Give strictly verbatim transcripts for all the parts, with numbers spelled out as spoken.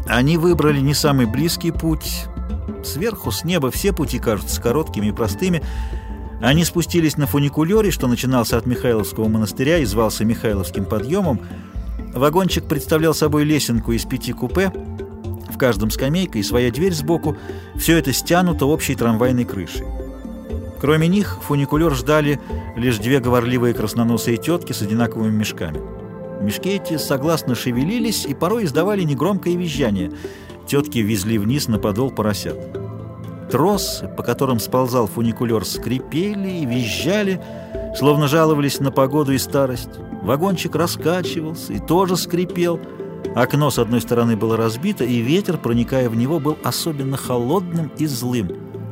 Они выбрали не самый близкий путь. Сверху, с неба, все пути кажутся короткими и простыми. Они спустились на фуникулере, что начинался от Михайловского монастыря и звался Михайловским подъемом. Вагончик представлял собой лесенку из пяти купе, в каждом скамейка и своя дверь сбоку. Все это стянуто общей трамвайной крышей. Кроме них фуникулер ждали лишь две говорливые красноносые тетки с одинаковыми мешками. Мешки эти согласно шевелились и порой издавали негромкое визжание. Тетки везли вниз на подол поросят. Тросы, по которым сползал фуникулер, скрипели и визжали, словно жаловались на погоду и старость. Вагончик раскачивался и тоже скрипел. Окно с одной стороны было разбито, и ветер, проникая в него, был особенно холодным и злым.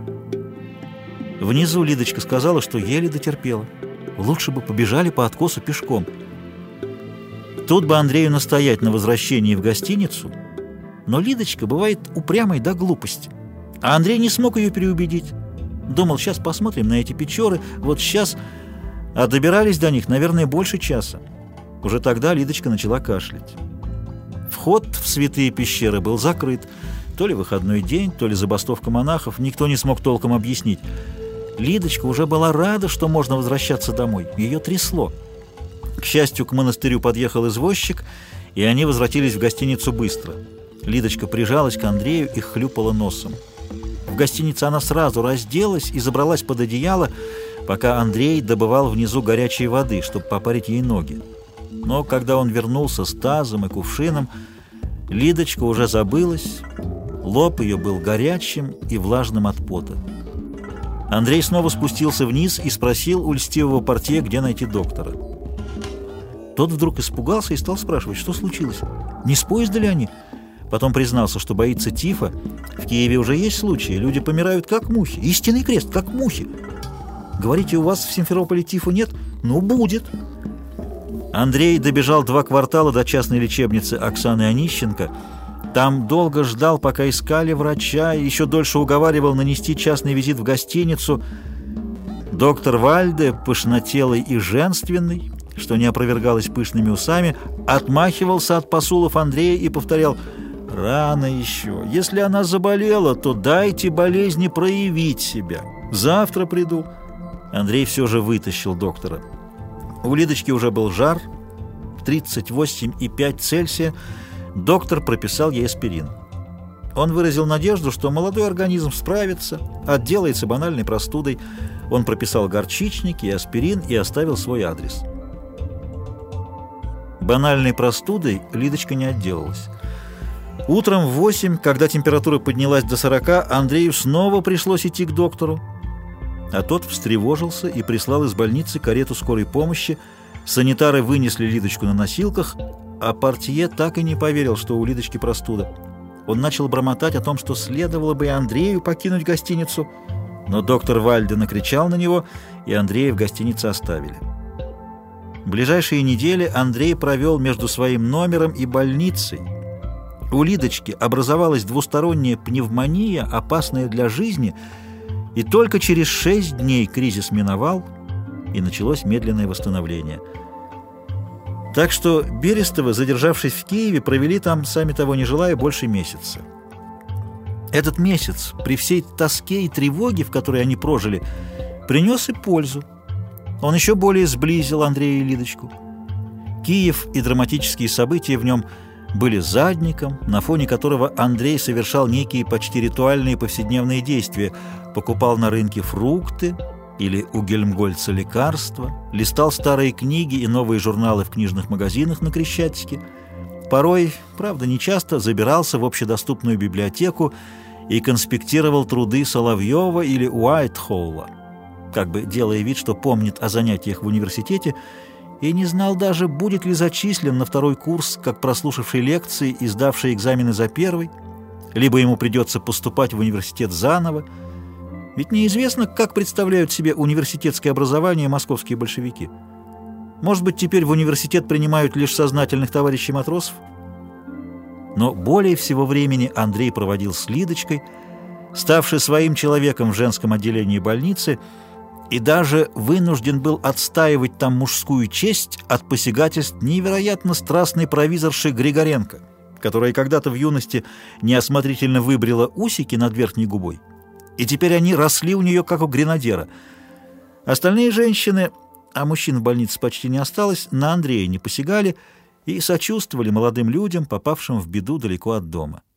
Внизу Лидочка сказала, что еле дотерпела. Лучше бы побежали по откосу пешком. Тут бы Андрею настоять на возвращении в гостиницу, но Лидочка бывает упрямой до глупости. А Андрей не смог ее переубедить. Думал, сейчас посмотрим на эти Печоры, вот сейчас... А добирались до них, наверное, больше часа. Уже тогда Лидочка начала кашлять. Вход в святые пещеры был закрыт. То ли выходной день, то ли забастовка монахов. Никто не смог толком объяснить. Лидочка уже была рада, что можно возвращаться домой. Ее трясло. К счастью, к монастырю подъехал извозчик, и они возвратились в гостиницу быстро. Лидочка прижалась к Андрею и хлюпала носом. В гостинице она сразу разделась и забралась под одеяло, пока Андрей добывал внизу горячей воды, чтобы попарить ей ноги. Но когда он вернулся с тазом и кувшином, Лидочка уже забылась, лоб ее был горячим и влажным от пота. Андрей снова спустился вниз и спросил у льстивого портье, где найти доктора. Тот вдруг испугался и стал спрашивать, что случилось, не с поезда ли они? Потом признался, что боится тифа. В Киеве уже есть случаи, люди помирают как мухи, истинный крест, как мухи. Говорите, у вас в Симферополе тифа нет? Ну, будет. Андрей добежал два квартала до частной лечебницы Оксаны Онищенко. Там долго ждал, пока искали врача, и еще дольше уговаривал нанести частный визит в гостиницу. Доктор Вальде, пышнотелый и женственный, что не опровергалось пышными усами, отмахивался от посулов Андрея и повторял: «Рано еще. Если она заболела, то дайте болезни проявить себя. Завтра приду». Андрей все же вытащил доктора. У Лидочки уже был жар, тридцать восемь и пять Цельсия. Доктор прописал ей аспирин. Он выразил надежду, что молодой организм справится, отделается банальной простудой. Он прописал горчичники и аспирин и оставил свой адрес. Банальной простудой Лидочка не отделалась. Утром в восемь, когда температура поднялась до сорока, Андрею снова пришлось идти к доктору. А тот встревожился и прислал из больницы карету скорой помощи. Санитары вынесли Лидочку на носилках, а портье так и не поверил, что у Лидочки простуда. Он начал бормотать о том, что следовало бы и Андрею покинуть гостиницу, но доктор Вальде накричал на него, и Андрея в гостинице оставили. Ближайшие недели Андрей провел между своим номером и больницей. У Лидочки образовалась двусторонняя пневмония, опасная для жизни, и только через шесть дней кризис миновал, и началось медленное восстановление. Так что Берестовы, задержавшись в Киеве, провели там, сами того не желая, больше месяца. Этот месяц, при всей тоске и тревоге, в которой они прожили, принес и пользу. Он еще более сблизил Андрея и Лидочку. Киев и драматические события в нем были задником, на фоне которого Андрей совершал некие почти ритуальные повседневные действия, покупал на рынке фрукты или у Гельмгольца лекарства, листал старые книги и новые журналы в книжных магазинах на Крещатике, порой, правда не часто, забирался в общедоступную библиотеку и конспектировал труды Соловьева или Уайтхолла, как бы делая вид, что помнит о занятиях в университете, и не знал даже, будет ли зачислен на второй курс, как прослушавший лекции и сдавший экзамены за первый, либо ему придется поступать в университет заново. Ведь неизвестно, как представляют себе университетское образование московские большевики. Может быть, теперь в университет принимают лишь сознательных товарищей матросов? Но более всего времени Андрей проводил с Лидочкой, ставший своим человеком в женском отделении больницы, и даже вынужден был отстаивать там мужскую честь от посягательств невероятно страстной провизорши Григоренко, которая когда-то в юности неосмотрительно выбрила усики над верхней губой, и теперь они росли у нее, как у гренадера. Остальные женщины, а мужчин в больнице почти не осталось, на Андрея не посягали и сочувствовали молодым людям, попавшим в беду далеко от дома.